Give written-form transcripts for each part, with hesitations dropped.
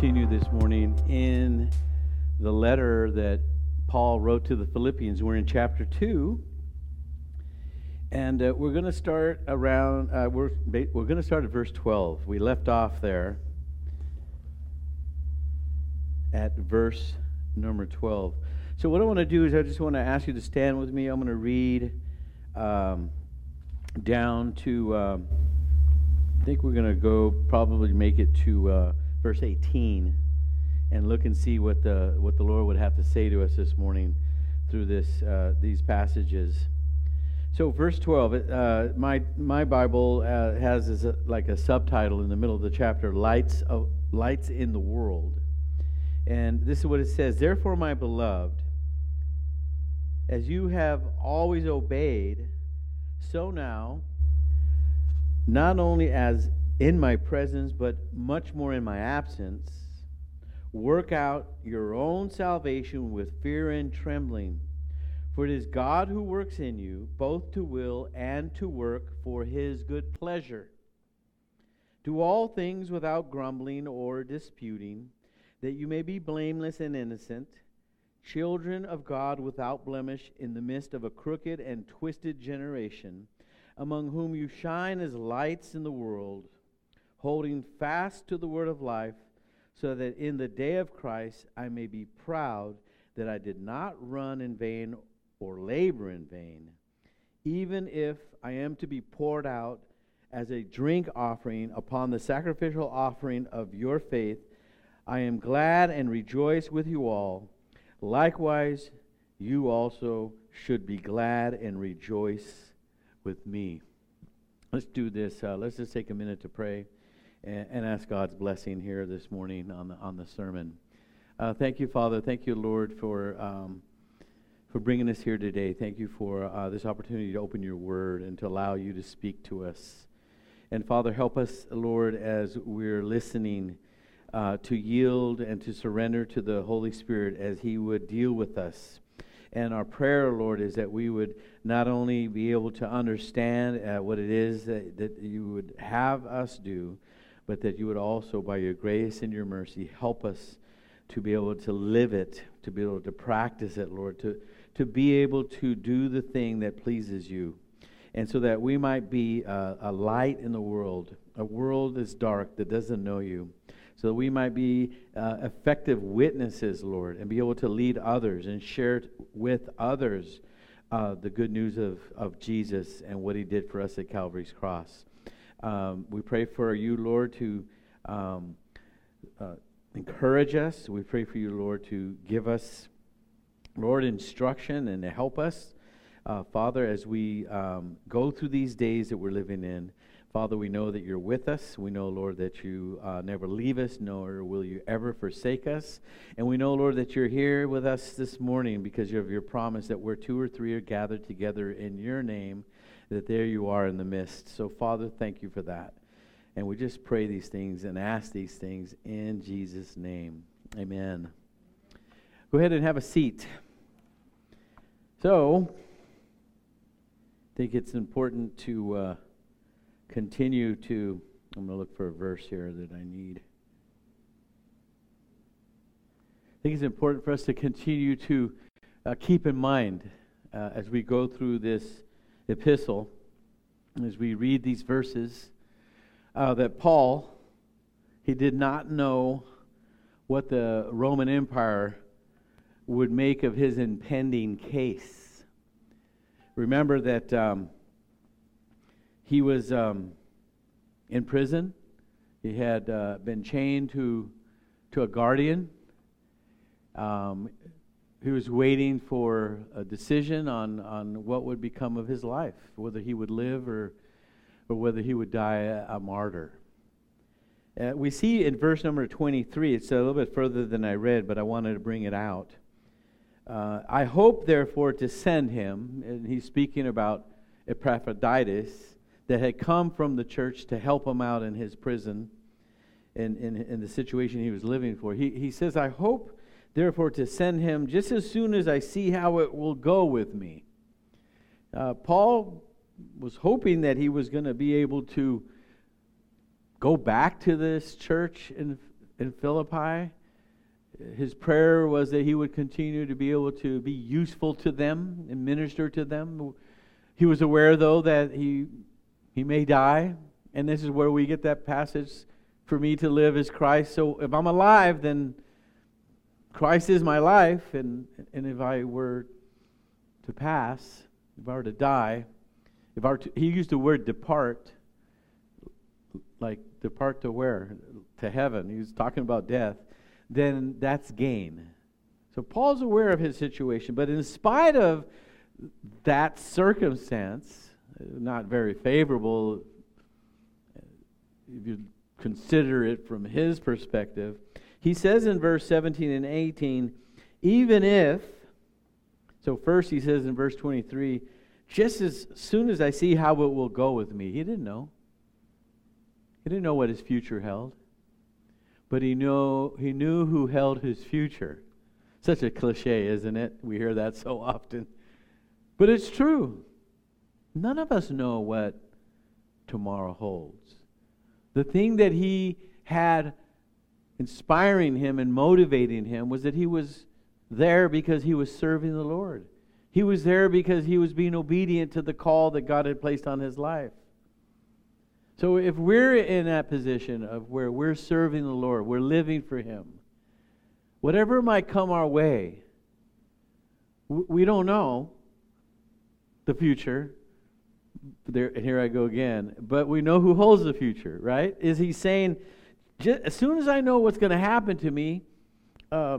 continue this morning in the letter that Paul wrote to the Philippians. We're in chapter 2, and we're going to start around. We're going to start at verse 12. We left off there at verse number 12. So what I want to do is I just want to ask you to stand with me. I'm going to read down to. I think we're going to go probably make it to verse 18 and look and see what the Lord would have to say to us this morning through these passages. So verse 12, my Bible has like a subtitle in the middle of the chapter, Lights in the World. And this is what it says: "Therefore, my beloved, as you have always obeyed, so now, not only as in my presence, but much more in my absence, work out your own salvation with fear and trembling. For it is God who works in you, both to will and to work for his good pleasure. Do all things without grumbling or disputing, that you may be blameless and innocent, children of God without blemish in the midst of a crooked and twisted generation, among whom you shine as lights in the world, holding fast to the word of life, so that in the day of Christ I may be proud that I did not run in vain or labor in vain. Even if I am to be poured out as a drink offering upon the sacrificial offering of your faith, I am glad and rejoice with you all. Likewise, you also should be glad and rejoice with me." Let's do this. Let's just take a minute to pray and ask God's blessing here this morning on the sermon. Thank you, Father. Thank you, Lord, for bringing us here today. Thank you for this opportunity to open your word and to allow you to speak to us. And Father, help us, Lord, as we're listening, to yield and to surrender to the Holy Spirit as he would deal with us. And our prayer, Lord, is that we would not only be able to understand what it is that you would have us do, but that you would also, by your grace and your mercy, help us to be able to live it, to be able to practice it, Lord, to be able to do the thing that pleases you. And so that we might be a light in the world, a world that's dark, that doesn't know you. So that we might be effective witnesses, Lord, and be able to lead others and share with others the good news of Jesus and what he did for us at Calvary's cross. We pray for you, Lord, to encourage us. We pray for you, Lord, to give us, Lord, instruction and to help us. Father, as we go through these days that we're living in, Father, we know that you're with us. We know, Lord, that you never leave us, nor will you ever forsake us. And we know, Lord, that you're here with us this morning because of your promise that where 2 or 3 are gathered together in your name, that there you are in the midst. So, Father, thank you for that. And we just pray these things and ask these things in Jesus' name. Amen. Go ahead and have a seat. So, I think it's important to continue to, I'm going to look for a verse here that I need. I think it's important for us to continue to keep in mind as we go through this epistle, as we read these verses, that Paul, he did not know what the Roman Empire would make of his impending case. Remember that he was in prison. He had been chained to a guardian. He was waiting for a decision on what would become of his life, whether he would live or whether he would die a martyr. We see in verse number 23, it's a little bit further than I read, but I wanted to bring it out. I hope, therefore, to send him, and he's speaking about Epaphroditus, that had come from the church to help him out in his prison, in the situation he was living for. He says, I hope, therefore, to send him just as soon as I see how it will go with me. Paul was hoping that he was going to be able to go back to this church in in Philippi. His prayer was that he would continue to be able to be useful to them and minister to them. He was aware, though, that he may die, and this is where we get that passage, for me to live is Christ. So if I'm alive, then Christ is my life, and if I were to pass, if I were to die, he used the word depart, like depart to where? To heaven. He was talking about death. Then that's gain. So Paul's aware of his situation, but in spite of that circumstance, not very favorable if you consider it from his perspective, he says in verse 17 and 18, even if, so first he says in verse 23, just as soon as I see how it will go with me. He didn't know. He didn't know what his future held. But he knew who held his future. Such a cliche, isn't it? We hear that so often. But it's true. None of us know what tomorrow holds. The thing that he had inspiring him and motivating him was that he was there because he was serving the Lord. He was there because he was being obedient to the call that God had placed on his life. So if we're in that position of where we're serving the Lord, we're living for Him, whatever might come our way, we don't know the future. Here I go again. But we know who holds the future, right? Is he saying, as soon as I know what's going to happen to me, I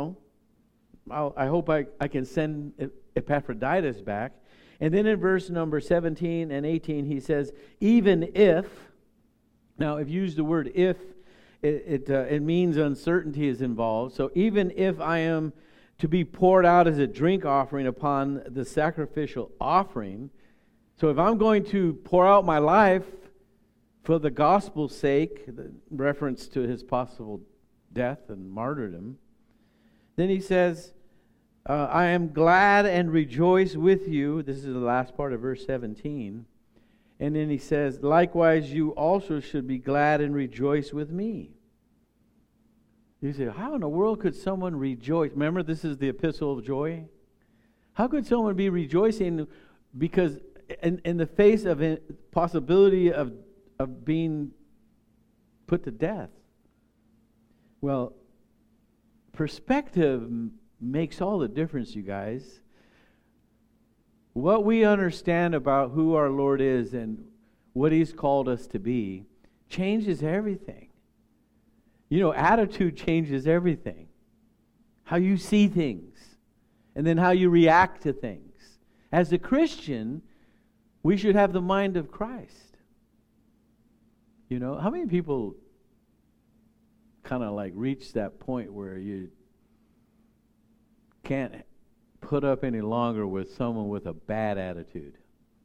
hope I can send Epaphroditus back. And then in verse number 17 and 18, he says, even if, now if you use the word if, it means uncertainty is involved. So even if I am to be poured out as a drink offering upon the sacrificial offering, so if I'm going to pour out my life for the gospel's sake, the reference to his possible death and martyrdom, then he says, I am glad and rejoice with you. This is the last part of verse 17. And then he says, likewise you also should be glad and rejoice with me. You say, how in the world could someone rejoice? Remember, this is the epistle of joy. How could someone be rejoicing because in the face of a possibility of being put to death? Well, perspective makes all the difference, you guys. What we understand about who our Lord is and what He's called us to be changes everything. You know, attitude changes everything. How you see things, and then how you react to things. As a Christian, we should have the mind of Christ. You know, how many people kind of like reach that point where you can't put up any longer with someone with a bad attitude?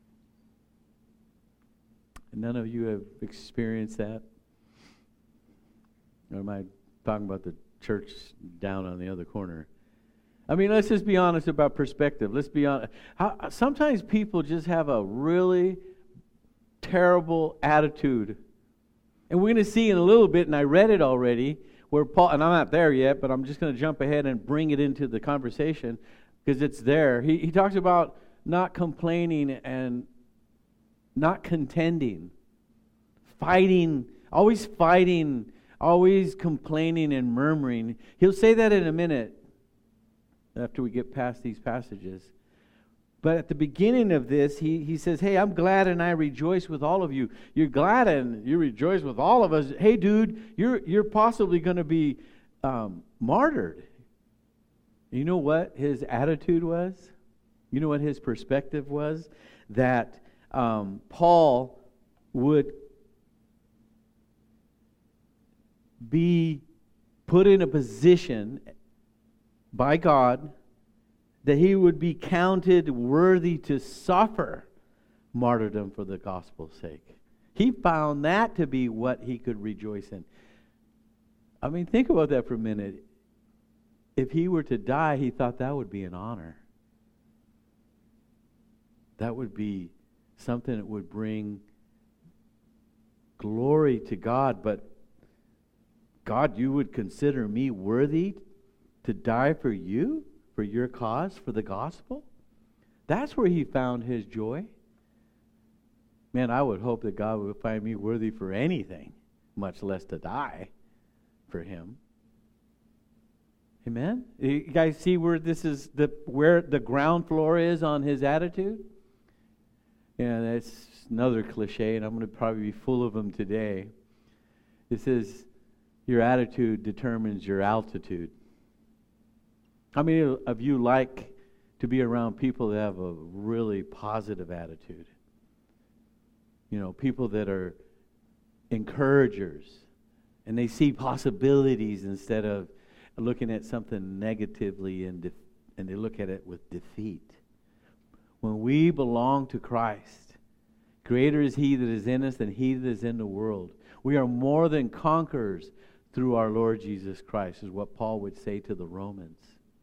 None of you have experienced that? Or am I talking about the church down on the other corner? I mean, let's just be honest about perspective. Let's be honest. Sometimes people just have a really terrible attitude. And we're going to see in a little bit, and I read it already, where Paul, and I'm not there yet, but I'm just going to jump ahead and bring it into the conversation because it's there. He talks about not complaining and not contending, fighting, always complaining and murmuring. He'll say that in a minute after we get past these passages. But at the beginning of this, he says, hey, I'm glad and I rejoice with all of you. You're glad and you rejoice with all of us. Hey, dude, you're possibly going to be martyred. You know what his attitude was? You know what his perspective was? That Paul would be put in a position by God that he would be counted worthy to suffer martyrdom for the gospel's sake. He found that to be what he could rejoice in. I mean, think about that for a minute. If he were to die, he thought that would be an honor. That would be something that would bring glory to God, but God, you would consider me worthy to die for you, for your cause, for the gospel? That's where he found his joy. Man, I would hope that God would find me worthy for anything, much less to die for him. Amen? You guys see where this is where the ground floor is on his attitude? Yeah, that's another cliche, and I'm going to probably be full of them today. It says, your attitude determines your altitude. How many of you like to be around people that have a really positive attitude? You know, people that are encouragers, and they see possibilities instead of looking at something negatively, and they look at it with defeat. When we belong to Christ, greater is he that is in us than he that is in the world. We are more than conquerors through our Lord Jesus Christ, is what Paul would say to the Romans.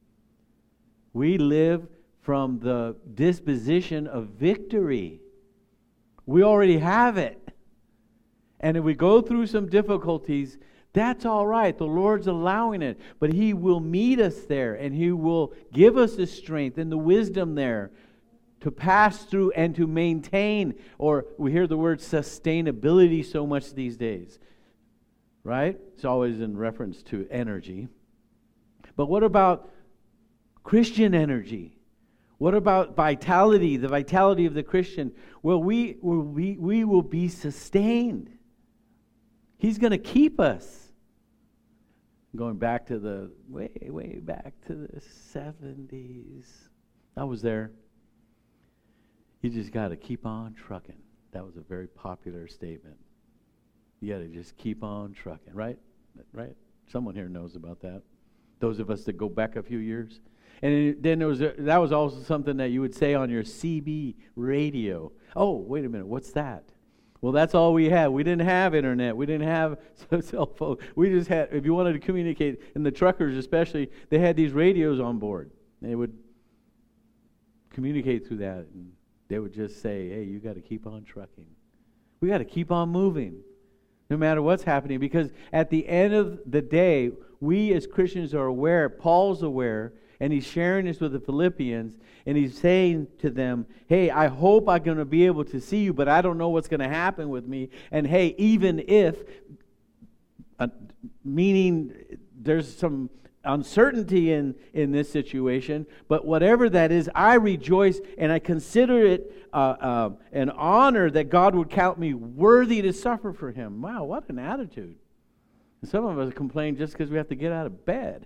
We live from the disposition of victory. We already have it. And if we go through some difficulties, that's all right. The Lord's allowing it. But he will meet us there, and he will give us the strength and the wisdom there to pass through and to maintain, or we hear the word sustainability so much these days, right? It's always in reference to energy. But what about Christian energy? What about vitality, the vitality of the Christian? Well, we will be sustained. He's going to keep us. Going back to the, way back to the 70s. I was there. You just got to keep on trucking. That was a very popular statement. You got to just keep on trucking, right? Right? Someone here knows about that. Those of us that go back a few years. And then that was also something that you would say on your CB radio. Oh, wait a minute, what's that? Well, that's all we had. We didn't have internet. We didn't have cell phone. We just had, if you wanted to communicate, and the truckers especially, they had these radios on board. They would communicate through that, and they would just say, hey, you got to keep on trucking. We got to keep on moving, no matter what's happening, because at the end of the day, we as Christians are aware, Paul's aware, and he's sharing this with the Philippians, and he's saying to them, hey, I hope I'm going to be able to see you, but I don't know what's going to happen with me. And hey, even if, meaning there's some uncertainty in this situation, but whatever that is, I rejoice, and I consider it an honor that God would count me worthy to suffer for him. Wow, what an attitude. And some of us complain just because we have to get out of bed.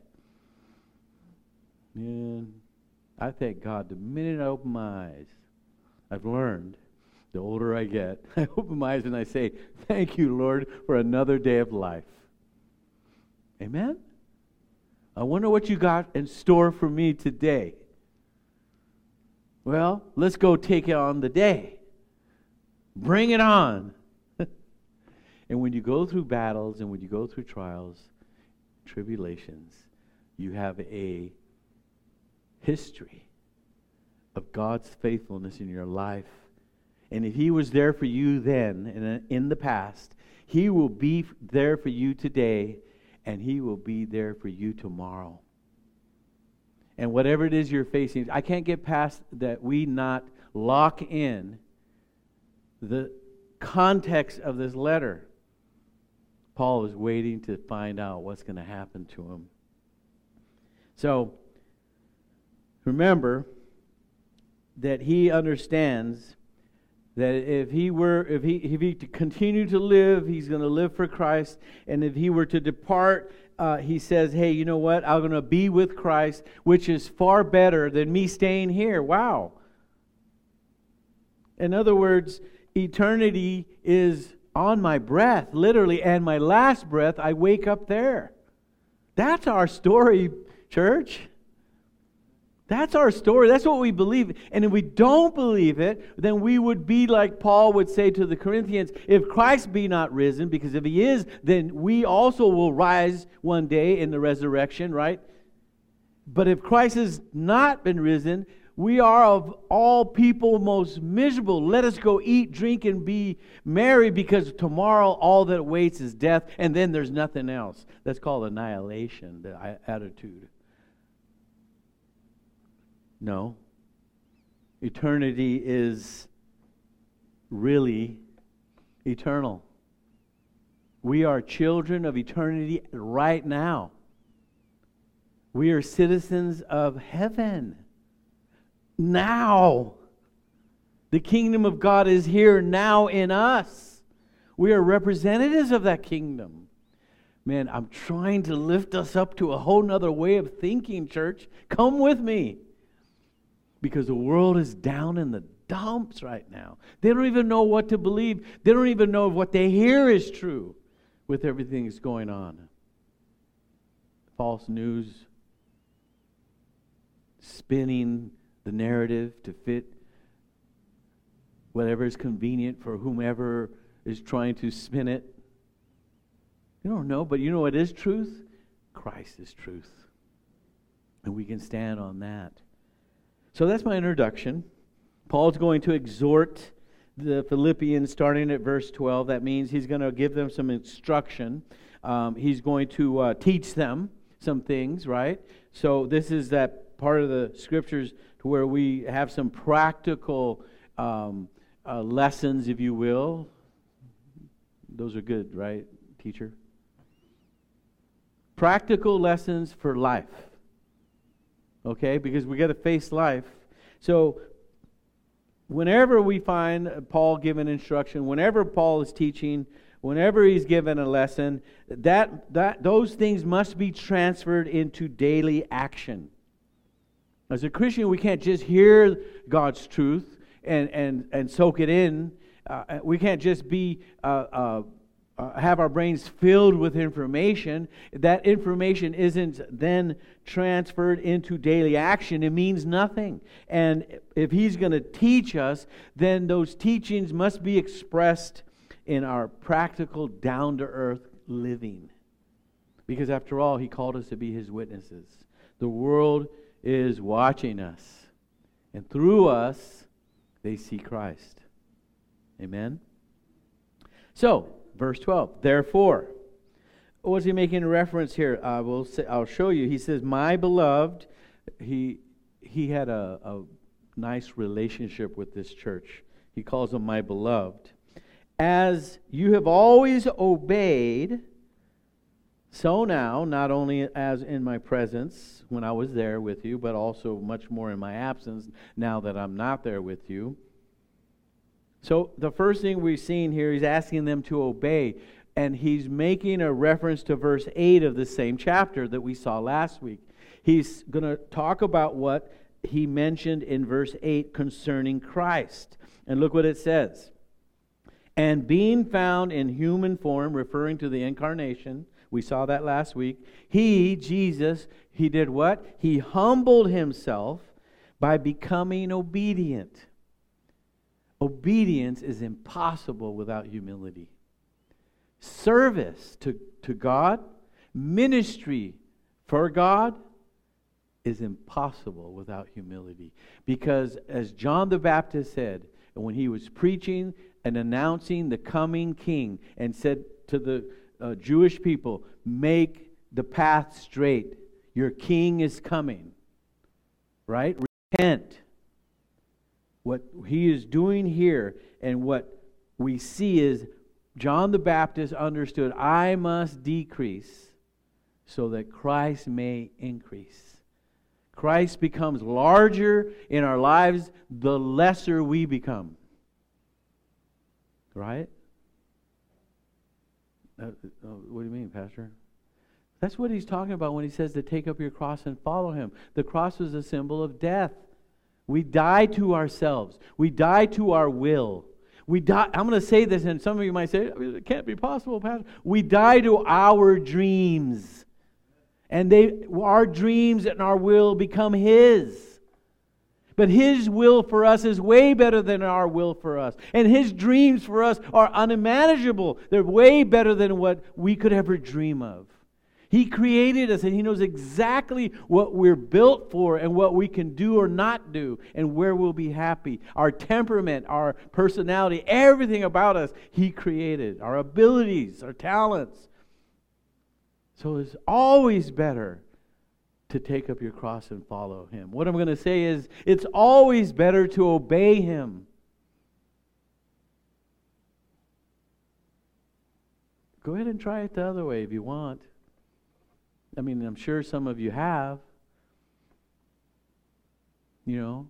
Man, I thank God the minute I open my eyes, I've learned, the older I get, I open my eyes and I say, thank you, Lord, for another day of life. Amen? I wonder what you got in store for me today. Well, let's go take it on the day. Bring it on. And when you go through battles and when you go through trials, tribulations, you have a history of God's faithfulness in your life. And if he was there for you then and in the past, he will be there for you today, and he will be there for you tomorrow. And whatever it is you're facing, I can't get past that we not lock in the context of this letter. Paul is waiting to find out what's going to happen to him. So, remember that he understands that if he to continue to live, he's going to live for Christ. And if he were to depart, he says, hey, you know what? I'm going to be with Christ, which is far better than me staying here. Wow. In other words, eternity is on my breath, literally, and my last breath, I wake up there. That's our story, church. That's our story. That's what we believe. And if we don't believe it, then we would be like Paul would say to the Corinthians, if Christ be not risen, because if he is, then we also will rise one day in the resurrection, right? But if Christ has not been risen, We are of all people most miserable. Let us go eat, drink, and be merry, because tomorrow all that waits is death, and then there's nothing else. That's called annihilation, the attitude. No. Eternity is really eternal. We are children of eternity right now. We are citizens of heaven. Now. The kingdom of God is here now in us. We are representatives of that kingdom. Man, I'm trying to lift us up to a whole nother way of thinking, church. Come with me. Because the world is down in the dumps right now. They don't even know what to believe. They don't even know if what they hear is true with everything that's going on. False news, spinning the narrative to fit whatever is convenient for whomever is trying to spin it. You don't know, but you know what is truth? Christ is truth. And we can stand on that. So that's my introduction. Paul's going to exhort the Philippians starting at verse 12. That means he's going to give them some instruction. He's going to teach them some things, right? So this is that part of the scriptures to where we have some practical lessons, if you will. Those are good, right, teacher? Practical lessons for life. Okay, because we got to face life. So whenever we find Paul giving instruction, whenever Paul is teaching, whenever he's given a lesson, those things must be transferred into daily action. As a Christian, we can't just hear God's truth and soak it in. We can't just be have our brains filled with information. That information isn't then transferred into daily action. It means nothing. And if he's going to teach us, then those teachings must be expressed in our practical, down-to-earth living. Because after all, he called us to be his witnesses. The world is watching us. And through us, they see Christ. Amen? So, verse 12, therefore, what's he making a reference here? I'll show you. He says, my beloved, he had a nice relationship with this church. He calls them my beloved. As you have always obeyed, so now, not only as in my presence when I was there with you, but also much more in my absence now that I'm not there with you. So the first thing we've seen here, he's asking them to obey. And he's making a reference to verse 8 of the same chapter that we saw last week. He's going to talk about what he mentioned in verse 8 concerning Christ. And look what it says. And being found in human form, referring to the incarnation, we saw that last week. He, Jesus, he did what? He humbled himself by becoming obedient. Obedience is impossible without humility. Service to God, ministry for God is impossible without humility. Because as John the Baptist said, when he was preaching and announcing the coming king and said to the Jewish people, make the path straight. Your king is coming. Right? Repent. What he is doing here and what we see is John the Baptist understood, I must decrease so that Christ may increase. Christ becomes larger in our lives the lesser we become. Right? What do you mean, Pastor? That's what he's talking about when he says to take up your cross and follow him. The cross was a symbol of death. We die to ourselves. We die to our will. We die. I'm going to say this, and some of you might say, it can't be possible, Pastor. We die to our dreams. And our dreams and our will become his. But his will for us is way better than our will for us. And his dreams for us are unimaginable. They're way better than what we could ever dream of. He created us, and He knows exactly what we're built for and what we can do or not do and where we'll be happy. Our temperament, our personality, everything about us, He created. Our abilities, our talents. So it's always better to take up your cross and follow Him. What I'm going to say is, it's always better to obey Him. Go ahead and try it the other way if you want. I mean, I'm sure some of you have. You know,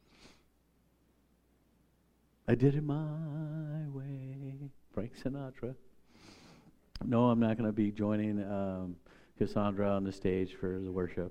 I did it my way. Frank Sinatra. No, I'm not going to be joining Cassandra on the stage for the worship.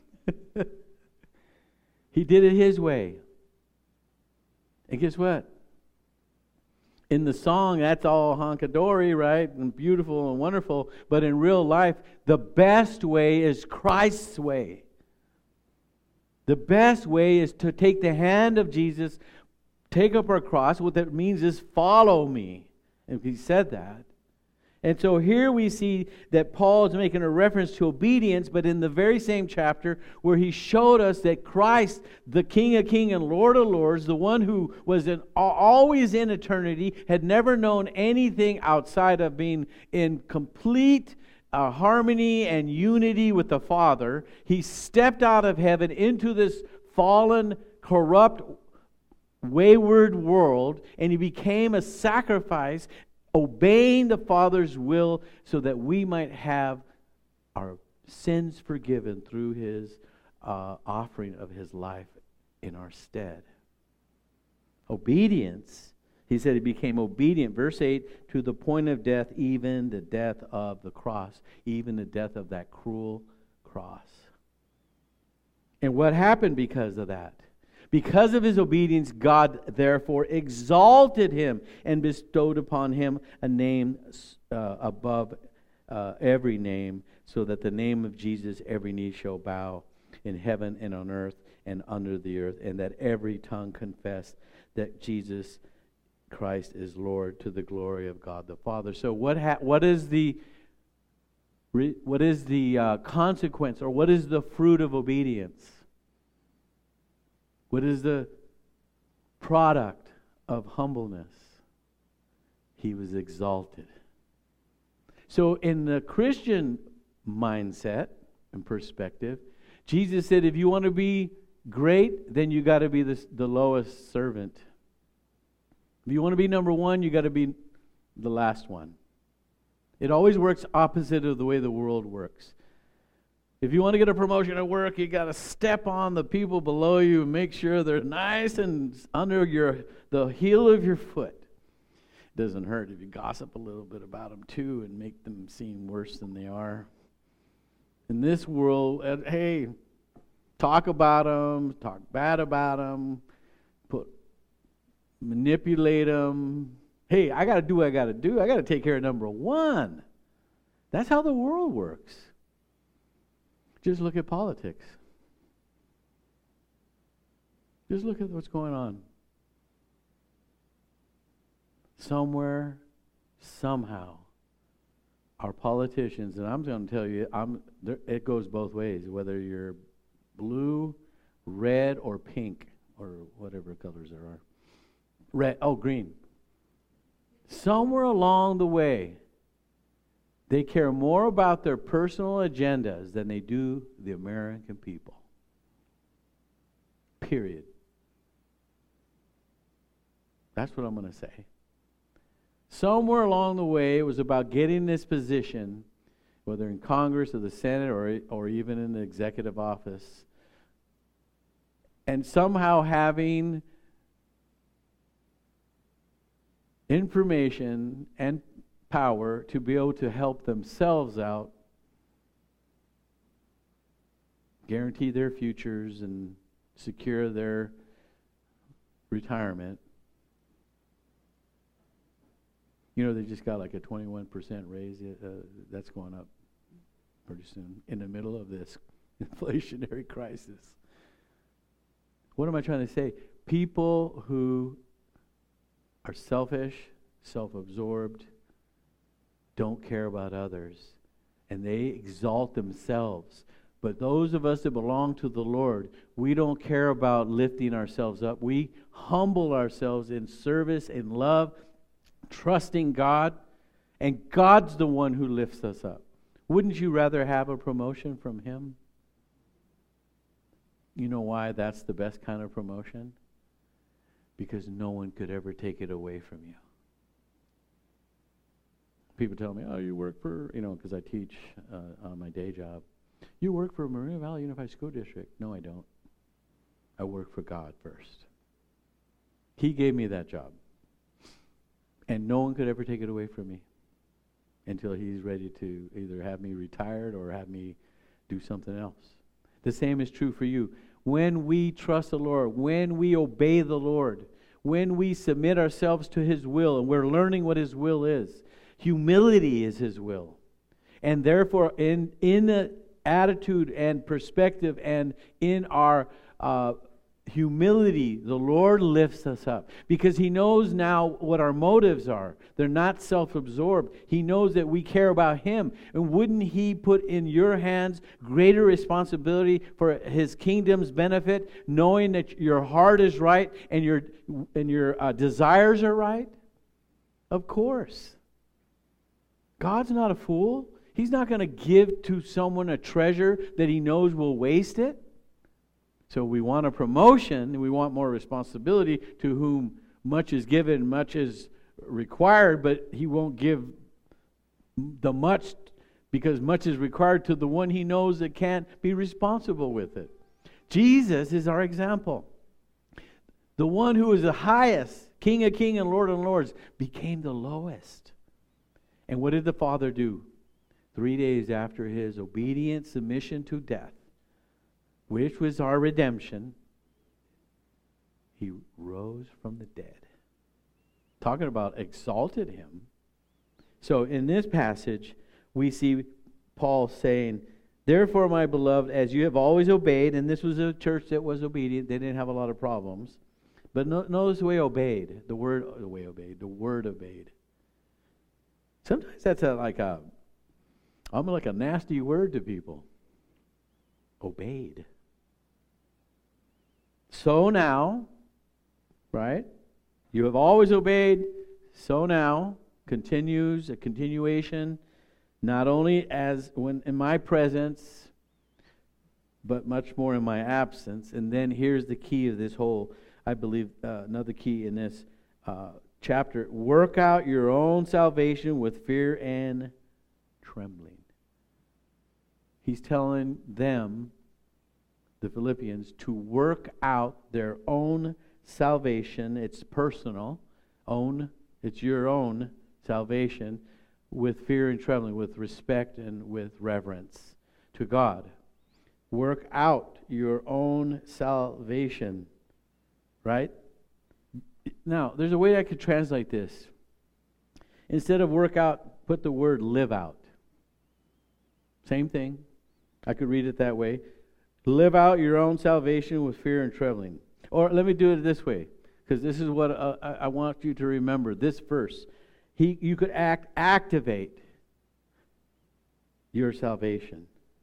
He did it His way. And guess what? In the song, that's all honkadory, right? And beautiful and wonderful. But in real life, the best way is Christ's way. The best way is to take the hand of Jesus, take up our cross. What that means is follow me. And He said that. And so here we see that Paul is making a reference to obedience, but in the very same chapter where he showed us that Christ, the King of Kings and Lord of Lords, the one who was always in eternity, had never known anything outside of being in complete harmony and unity with the Father. He stepped out of heaven into this fallen, corrupt, wayward world, and He became a sacrifice, obeying the Father's will so that we might have our sins forgiven through His offering of His life in our stead. Obedience, He said He became obedient, verse 8, to the point of death, even the death of the cross, even the death of that cruel cross. And what happened because of that? Because of His obedience, God therefore exalted Him and bestowed upon Him a name above every name, so that the name of Jesus every knee shall bow in heaven and on earth and under the earth, and that every tongue confess that Jesus Christ is Lord, to the glory of God the Father. So what is the consequence, or what is the fruit of obedience? What is the product of humbleness? He was exalted. So in the Christian mindset and perspective, Jesus said, if you want to be great, then you got to be the lowest servant. If you want to be number one, you got to be the last one. It always works opposite of the way the world works. If you want to get a promotion at work, you got to step on the people below you and make sure they're nice and under the heel of your foot. It doesn't hurt if you gossip a little bit about them too and make them seem worse than they are. In this world, hey, talk about them, talk bad about them, manipulate them. Hey, I got to do what I got to do. I got to take care of number one. That's how the world works. Just look at politics. Just look at what's going on. Somewhere, somehow, our politicians, and I'm going to tell you, it goes both ways, whether you're blue, red, or pink, or whatever colors there are. Green. Somewhere along the way, they care more about their personal agendas than they do the American people. Period. That's what I'm going to say. Somewhere along the way, it was about getting this position, whether in Congress or the Senate or even in the executive office, and somehow having information and power to be able to help themselves out, guarantee their futures, and secure their retirement. You know, they just got like a 21% raise. That's going up pretty soon in the middle of this inflationary crisis. What am I trying to say? People who are selfish, self-absorbed, don't care about others, and they exalt themselves. But those of us that belong to the Lord, we don't care about lifting ourselves up. We humble ourselves in service and love, trusting God, and God's the one who lifts us up. Wouldn't you rather have a promotion from Him? You know why that's the best kind of promotion? Because no one could ever take it away from you. People tell me, oh, you work for, because I teach on my day job. You work for Moreno Valley Unified School District. No, I don't. I work for God first. He gave me that job. And no one could ever take it away from me until He's ready to either have me retired or have me do something else. The same is true for you. When we trust the Lord, when we obey the Lord, when we submit ourselves to His will, and we're learning what His will is, humility is His will. And therefore, in the attitude and perspective and in our humility, the Lord lifts us up. Because He knows now what our motives are. They're not self-absorbed. He knows that we care about Him. And wouldn't He put in your hands greater responsibility for His kingdom's benefit, knowing that your heart is right and your desires are right? Of course. God's not a fool. He's not going to give to someone a treasure that He knows will waste it. So we want a promotion, and we want more responsibility, to whom much is given, much is required, but He won't give the much, because much is required to the one He knows that can't be responsible with it. Jesus is our example. The one who is the highest, King of kings and Lord of lords, became the lowest. And what did the Father do? 3 days after His obedient submission to death, which was our redemption, He rose from the dead. Talking about exalted Him. So in this passage, we see Paul saying, therefore, my beloved, as you have always obeyed, and this was a church that was obedient, they didn't have a lot of problems. But notice the way obeyed, the word obeyed. Sometimes that's like a nasty word to people. Obeyed. So now, right? You have always obeyed, so now, continues, a continuation, not only as when in my presence, but much more in my absence. And then here's the key of this whole, I believe, another key in this chapter. Work out your own salvation with fear and trembling. He's telling them, the Philippians, to work out their own salvation. It's personal. It's your own salvation with fear and trembling, with respect and with reverence to God. Work out your own salvation. Right? Now, there's a way I could translate this. Instead of work out, put the word live out. Same thing. I could read it that way. Live out your own salvation with fear and trembling. Or let me do it this way, because this is what I want you to remember. This verse, you could activate your salvation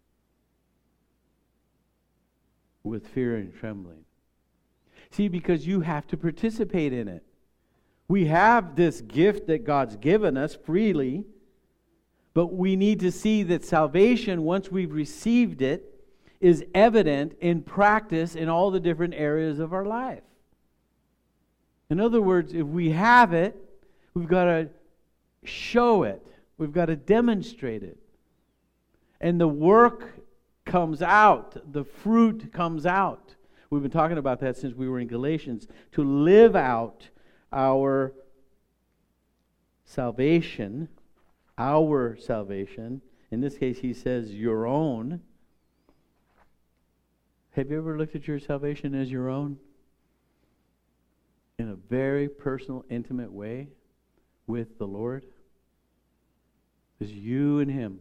with fear and trembling. See, because you have to participate in it. We have this gift that God's given us freely, but we need to see that salvation, once we've received it, is evident in practice in all the different areas of our life. In other words, if we have it, we've got to show it. We've got to demonstrate it. And the work comes out. The fruit comes out. We've been talking about that since we were in Galatians. To live out our salvation. In this case, he says your own. Have you ever looked at your salvation as your own? In a very personal, intimate way with the Lord? It's you and Him.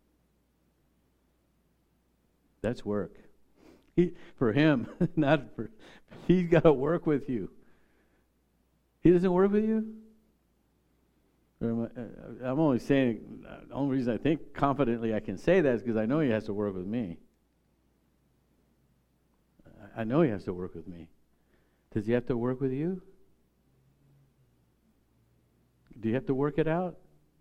That's work. For Him, not for... He's got to work with you. He doesn't work with you? I'm only saying, the only reason I think confidently I can say that is because I know He has to work with me. I know He has to work with me. Does He have to work with you? Do you have to work it out?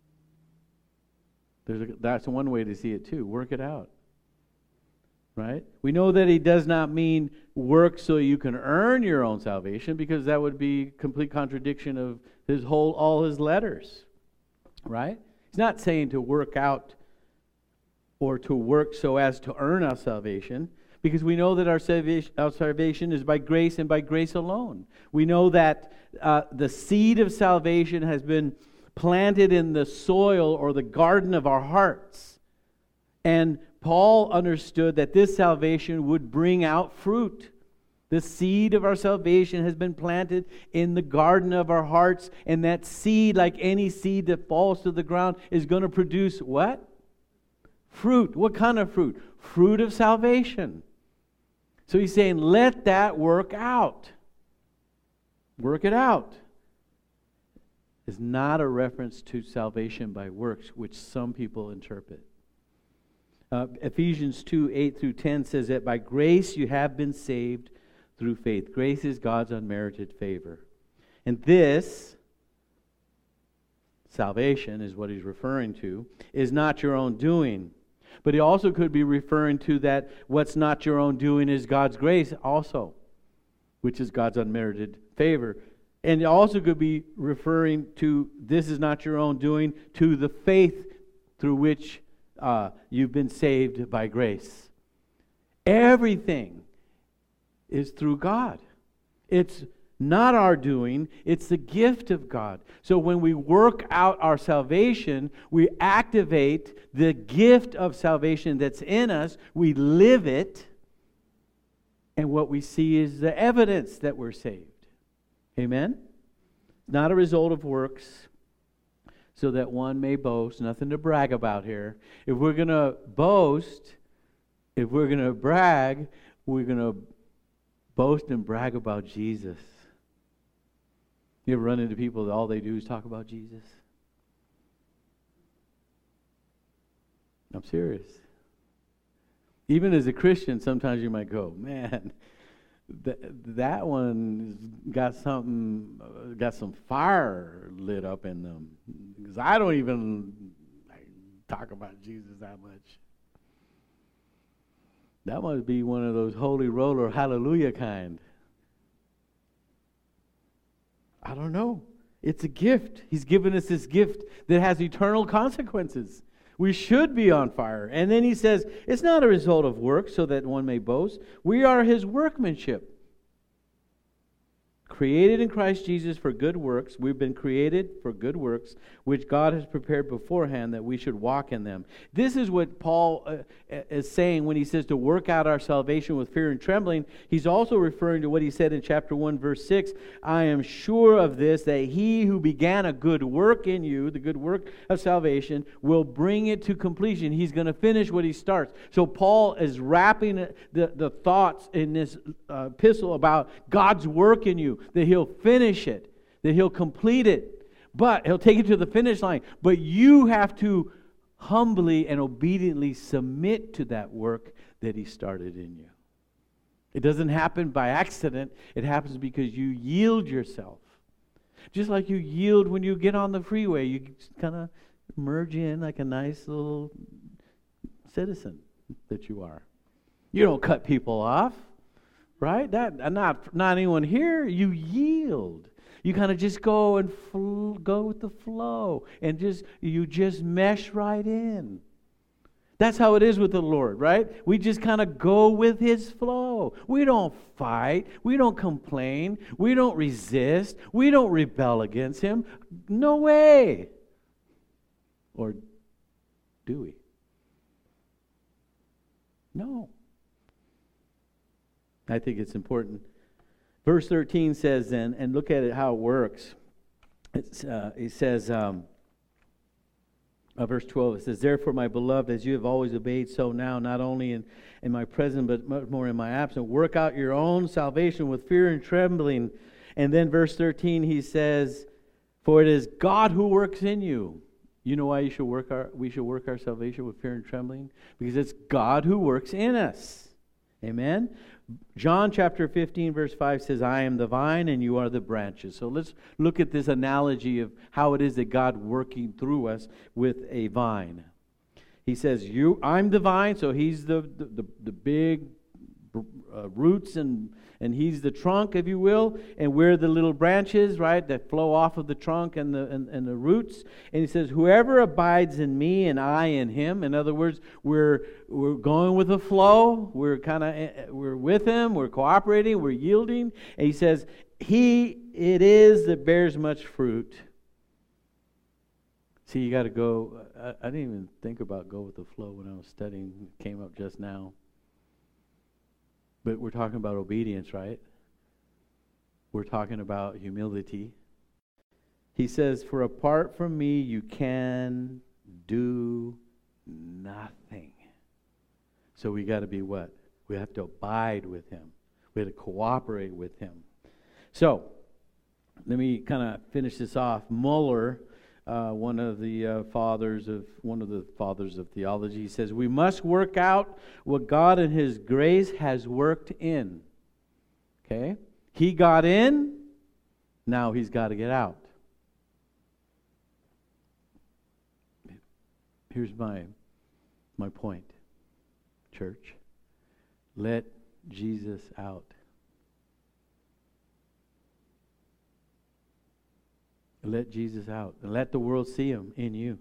That's one way to see it too. Work it out. Right? We know that He does not mean work so you can earn your own salvation, because that would be complete contradiction of all His letters. Right? He's not saying to work out or to work so as to earn our salvation, because we know that our salvation is by grace and by grace alone. We know that the seed of salvation has been planted in the soil or the garden of our hearts. And Paul understood that this salvation would bring out fruit. The seed of our salvation has been planted in the garden of our hearts, and that seed, like any seed that falls to the ground, is going to produce what? Fruit. What kind of fruit? Fruit of salvation. So he's saying, let that work out. Work it out. It's not a reference to salvation by works, which some people interpret. Ephesians 2:8-10 says that by grace you have been saved through faith. Grace is God's unmerited favor. And this, salvation is what he's referring to, is not your own doing. But he also could be referring to that what's not your own doing is God's grace also, which is God's unmerited favor. And it also could be referring to this is not your own doing, to the faith through which you've been saved by grace. Everything is through God. It's not our doing, it's the gift of God. So when we work out our salvation, we activate the gift of salvation that's in us, we live it, and what we see is the evidence that we're saved. Amen? Not a result of works, so that one may boast. Nothing to brag about here. If we're going to boast, if we're going to brag, we're going to boast and brag about Jesus. You ever run into people that all they do is talk about Jesus? I'm serious. Even as a Christian, sometimes you might go, man, that one's got some fire lit up in them. Because I don't even talk about Jesus that much. That must be one of those holy roller hallelujah kind. I don't know. It's a gift. He's given us this gift that has eternal consequences. We should be on fire. And then he says, it's not a result of work so that one may boast. We are his workmanship. Created in Christ Jesus for good works. We've been created for good works, which God has prepared beforehand that we should walk in them. This is what Paul is saying when he says to work out our salvation with fear and trembling. He's also referring to what he said in chapter 1, verse 6. I am sure of this, that he who began a good work in you, the good work of salvation, will bring it to completion. He's going to finish what he starts. So Paul is wrapping the thoughts in this epistle about God's work in you, that he'll finish it, that he'll complete it, but he'll take it to the finish line. But you have to humbly and obediently submit to that work that he started in you. It doesn't happen by accident. It happens because you yield yourself. Just like you yield when you get on the freeway. You kind of merge in like a nice little citizen that you are. You don't cut people off. Right? Not anyone here. You yield. You kind of just go and go with the flow, and you just mesh right in. That's how it is with the Lord, right? We just kind of go with his flow. We don't fight. We don't complain. We don't resist. We don't rebel against him. No way. Or do we? No. I think it's important. Verse 13 says then, and look at it how it works. It says, verse 12, it says, therefore, my beloved, as you have always obeyed, so now, not only in my present, but much more in my absence, work out your own salvation with fear and trembling. And then verse 13, he says, For it is God who works in you. You know why we should work our salvation with fear and trembling? Because it's God who works in us. Amen? John chapter 15 verse 5 says, I am the vine and you are the branches. So let's look at this analogy of how it is that God working through us with a vine. He says, I'm the vine, so he's the big roots and he's the trunk, if you will, and we're the little branches, right, that flow off of the trunk and the roots. And he says, whoever abides in me and I in him. In other words, we're going with the flow. We're with him. We're cooperating. We're yielding. And he says, it is that bears much fruit. See, you got to go. I didn't even think about go with the flow when I was studying. It came up just now. But we're talking about obedience, right? We're talking about humility. He says, for apart from me, you can do nothing. So we got to be what? We have to abide with him. We have to cooperate with him. So, let me kind of finish this off. Muller, one of the fathers of theology, he says, we must work out what God in his grace has worked in. Okay? He got in, now he's got to get out. Here's my point, church. Let Jesus out. Let Jesus out. And let the world see him in you.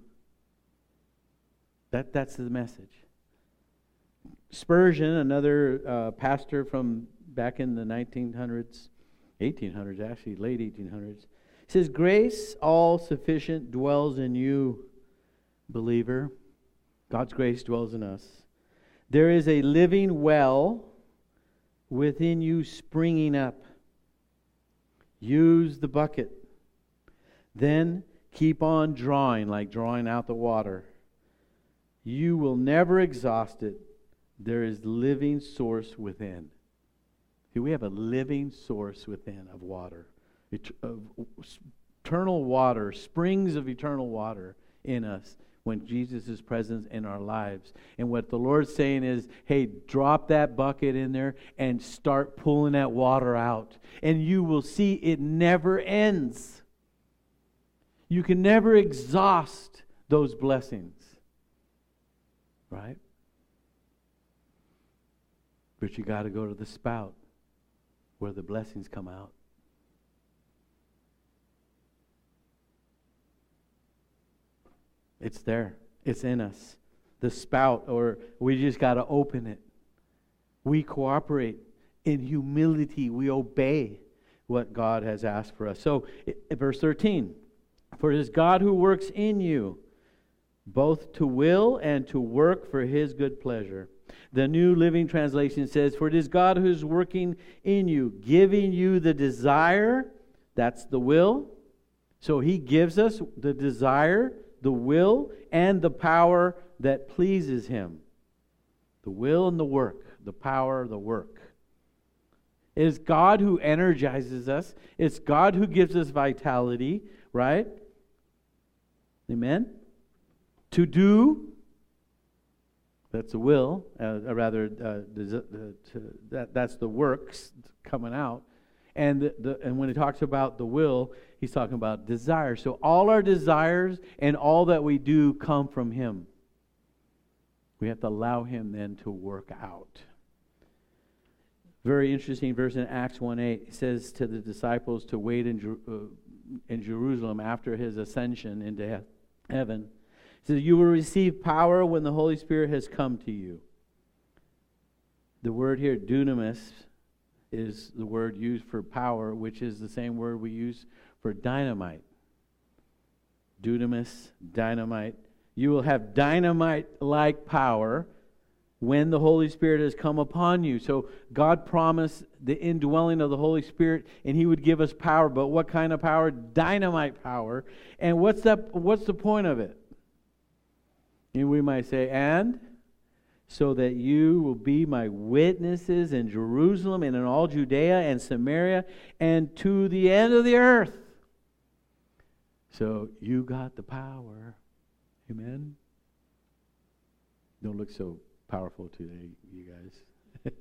That's the message. Spurgeon, another pastor from back in the 1800s actually, late 1800s, says, grace all sufficient dwells in you, believer. God's grace dwells in us. There is a living well within you springing up. Use the bucket. Then keep on drawing, like drawing out the water. You will never exhaust it. There is living source within. See, we have a living source within of water. Eternal water, springs of eternal water in us when Jesus is present in our lives. And what the Lord's saying is, hey, drop that bucket in there and start pulling that water out. And you will see it never ends. You can never exhaust those blessings. Right? But you got to go to the spout where the blessings come out. It's there. It's in us. The spout, or we just got to open it. We cooperate in humility. We obey what God has asked for us. So, verse 13. For it is God who works in you, both to will and to work for his good pleasure. The New Living Translation says, for it is God who is working in you, giving you the desire, that's the will. So he gives us the desire, the will, and the power that pleases him. The will and the work, the power, the work. It is God who energizes us. It's God who gives us vitality, right? Amen? To do, that's the will, that's the works coming out. And when he talks about the will, he's talking about desire. So all our desires and all that we do come from him. We have to allow him then to work out. Very interesting verse in Acts 1:8. It says to the disciples to wait in Jerusalem after his ascension into heaven. It says, you will receive power when the Holy Spirit has come to you. The word here, dunamis, is the word used for power, which is the same word we use for dynamite. Dunamis, dynamite. You will have dynamite-like power when the Holy Spirit has come upon you. So God promised the indwelling of the Holy Spirit, and he would give us power. But what kind of power? Dynamite power. And what's the point of it? And we might say, and so that you will be my witnesses in Jerusalem and in all Judea and Samaria and to the end of the earth. So you got the power. Amen? Don't look so powerful today, you guys.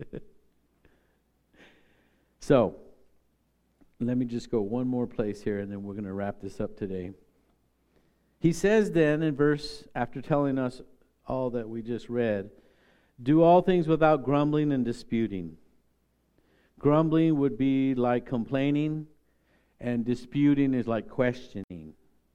So, let me just go one more place here, and then we're going to wrap this up today. He says then in verse, after telling us all that we just read, do all things without grumbling and disputing. Grumbling would be like complaining, and disputing is like questioning.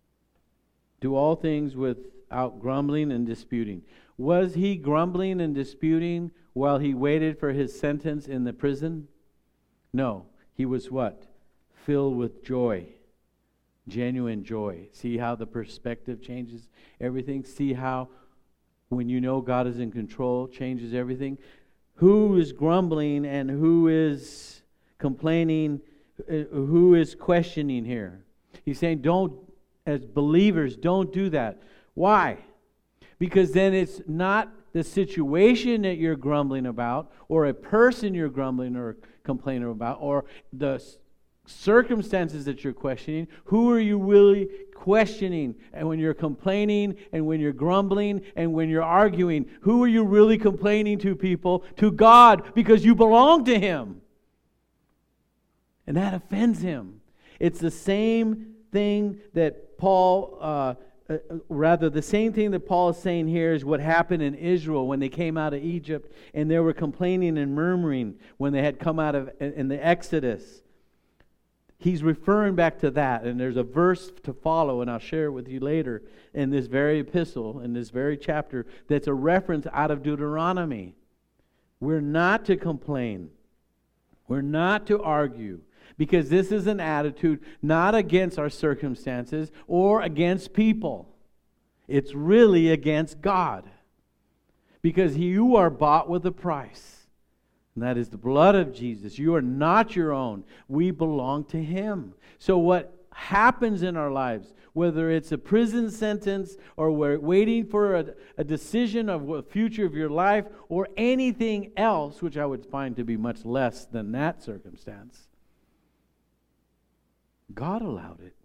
Do all things without grumbling and disputing. Was he grumbling and disputing while he waited for his sentence in the prison? No. He was what? Filled with joy. Genuine joy. See how the perspective changes everything? See how when you know God is in control, changes everything? Who is grumbling and who is complaining? Who is questioning here? He's saying, don't, as believers, don't do that. Why? Because then it's not the situation that you're grumbling about, or a person you're grumbling or complaining about, or the circumstances that you're questioning. Who are you really questioning? And when you're complaining, and when you're grumbling, and when you're arguing, who are you really complaining to, people? To God, because you belong to Him. And that offends Him. It's the same thing that Paul... the same thing that Paul is saying here is what happened in Israel when they came out of Egypt, and they were complaining and murmuring when they had come out of in the Exodus. He's referring back to that, and there's a verse to follow, and I'll share it with you later in this very epistle, in this very chapter, that's a reference out of Deuteronomy. We're not to complain. We're not to argue. Because this is an attitude not against our circumstances or against people. It's really against God. Because you are bought with a price. And that is the blood of Jesus. You are not your own. We belong to Him. So what happens in our lives, whether it's a prison sentence or we're waiting for a decision of the future of your life or anything else, which I would find to be much less than that circumstance, God allowed it.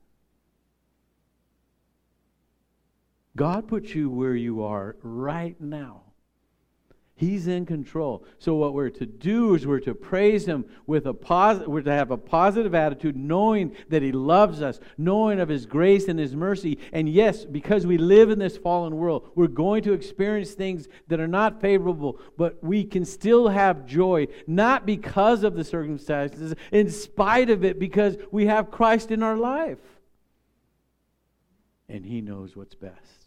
God put you where you are right now. He's in control. So what we're to do is we're to praise Him with we're to have a positive attitude, knowing that He loves us, knowing of His grace and His mercy. And yes, because we live in this fallen world, we're going to experience things that are not favorable, but we can still have joy, not because of the circumstances, in spite of it, because we have Christ in our life. And He knows what's best.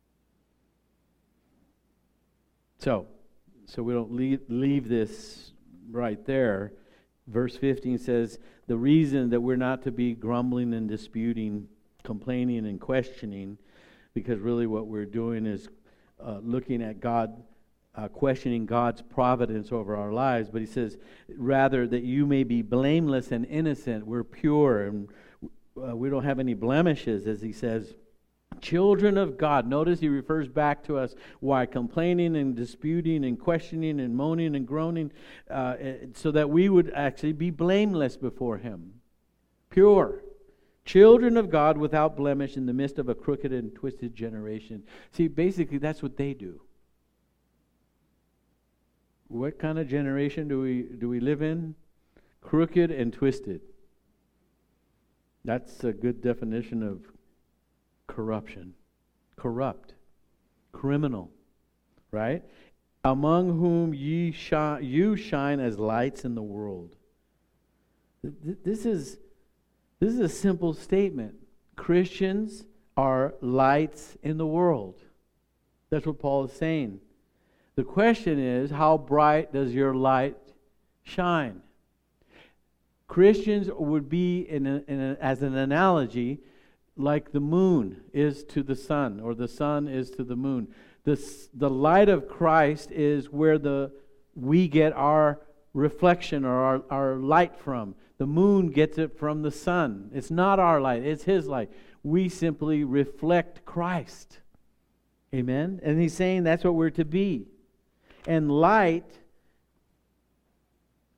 So we don't leave this right there. Verse 15 says, the reason that we're not to be grumbling and disputing, complaining and questioning, because really what we're doing is looking at God, questioning God's providence over our lives. But he says, rather that you may be blameless and innocent. We're pure and we don't have any blemishes, as he says. Children of God. Notice he refers back to us why complaining and disputing and questioning and moaning and groaning, so that we would actually be blameless before Him. Pure. Children of God without blemish in the midst of a crooked and twisted generation. See, basically that's what they do. What kind of generation do we live in? Crooked and twisted. That's a good definition of corruption. Corrupt. Criminal. Right? Among whom you shine as lights in the world. This is a simple statement. Christians are lights in the world. That's what Paul is saying. The question is, how bright does your light shine? Christians would be, as an analogy, like the moon is to the sun, or the sun is to the moon. The light of Christ is where we get our reflection or our light from. The moon gets it from the sun. It's not our light, it's His light. We simply reflect Christ. Amen? And he's saying that's what we're to be. And light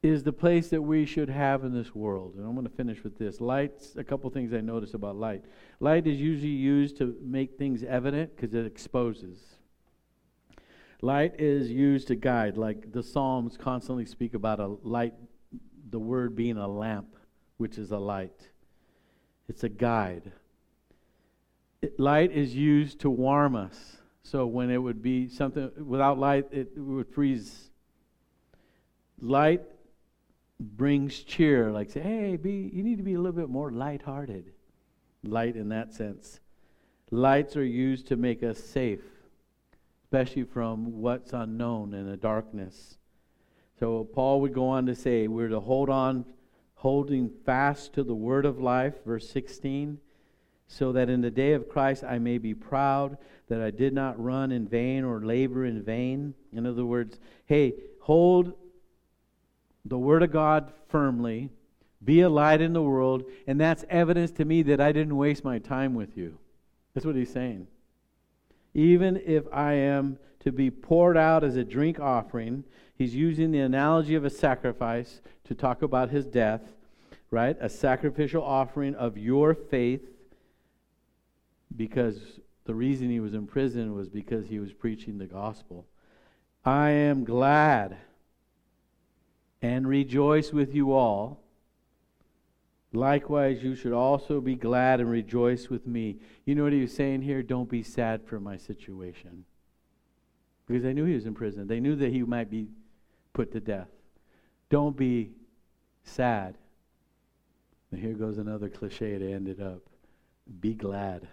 is the place that we should have in this world. And I'm going to finish with this. Light's a couple things I notice about light. Light is usually used to make things evident because it exposes. Light is used to guide, like the Psalms constantly speak about a light, the word being a lamp, which is a light. It's a guide. Light is used to warm us. So when it would be something without light, it would freeze. Light brings cheer, like say, hey, you need to be a little bit more lighthearted. Light in that sense. Lights are used to make us safe, especially from what's unknown in the darkness. So Paul would go on to say, we're to holding fast to the word of life, verse 16, so that in the day of Christ I may be proud that I did not run in vain or labor in vain. In other words, hey, hold the Word of God firmly, be a light in the world, and that's evidence to me that I didn't waste my time with you. That's what he's saying. Even if I am to be poured out as a drink offering, he's using the analogy of a sacrifice to talk about his death, right? A sacrificial offering of your faith, because the reason he was in prison was because he was preaching the gospel. I am glad and rejoice with you all. Likewise, you should also be glad and rejoice with me. You know what he was saying here? Don't be sad for my situation. Because they knew he was in prison. They knew that he might be put to death. Don't be sad. And here goes another cliche to end it up. Be glad.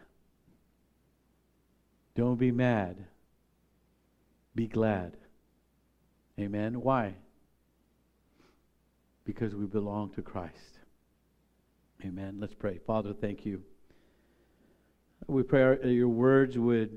Don't be mad. Be glad. Amen. Why? Because we belong to Christ. Amen. Let's pray. Father, thank you. We pray your words would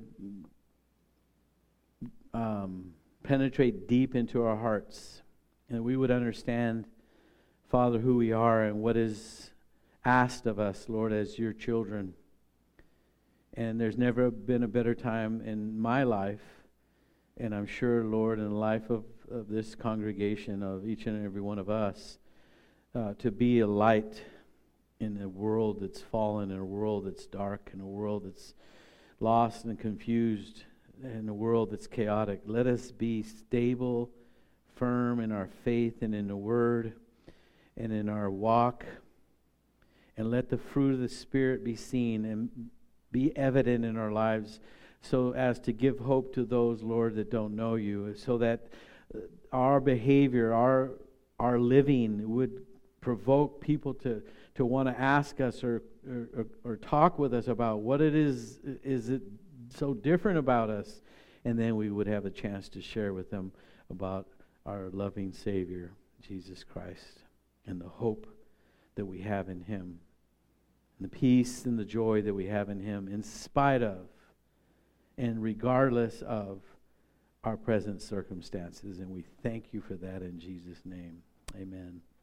penetrate deep into our hearts, and we would understand, Father, who we are and what is asked of us, Lord, as your children. And there's never been a better time in my life, and I'm sure, Lord, in the life of this congregation, of each and every one of us, to be a light in a world that's fallen, in a world that's dark, in a world that's lost and confused, in a world that's chaotic. Let us be stable, firm in our faith and in the Word and in our walk, and let the fruit of the Spirit be seen and be evident in our lives, so as to give hope to those, Lord, that don't know you, so that our behavior, our living would provoke people to want to ask us or talk with us about what it is it so different about us, and then we would have a chance to share with them about our loving Savior, Jesus Christ, and the hope that we have in Him, and the peace and the joy that we have in Him, in spite of and regardless of our present circumstances. And we thank you for that in Jesus' name. Amen.